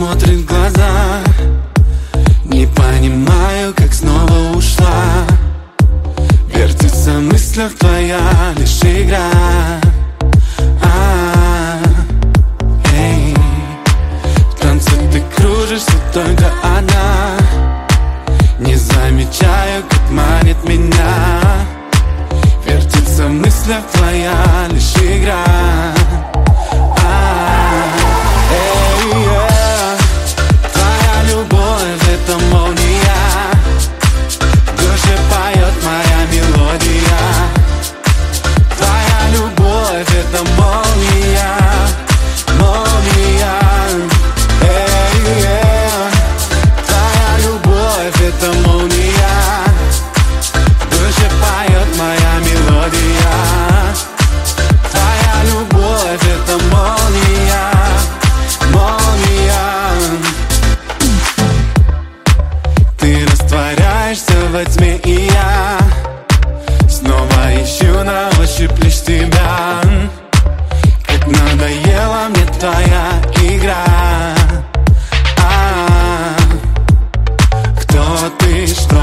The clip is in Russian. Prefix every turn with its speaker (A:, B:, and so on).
A: смотрит в глаза. Не понимаю, как снова ушла. Вертится в мыслях твоя лишь игра. Эй, в танце ты кружишься только одна. Не замечаю, как манит меня. Вертится в мыслях твоя лишь игра. Твоя любовь — это молния. В душе поет моя мелодия. Твоя любовь — это молния, молния. Твоя любовь — это молния. В душе поет моя мелодия. Твоя любовь — это молния, молния. Ты растворяешься во тьме, и я снова ищу на ощупь лишь тебя. Как надоела мне твоя игра. Кто ты, что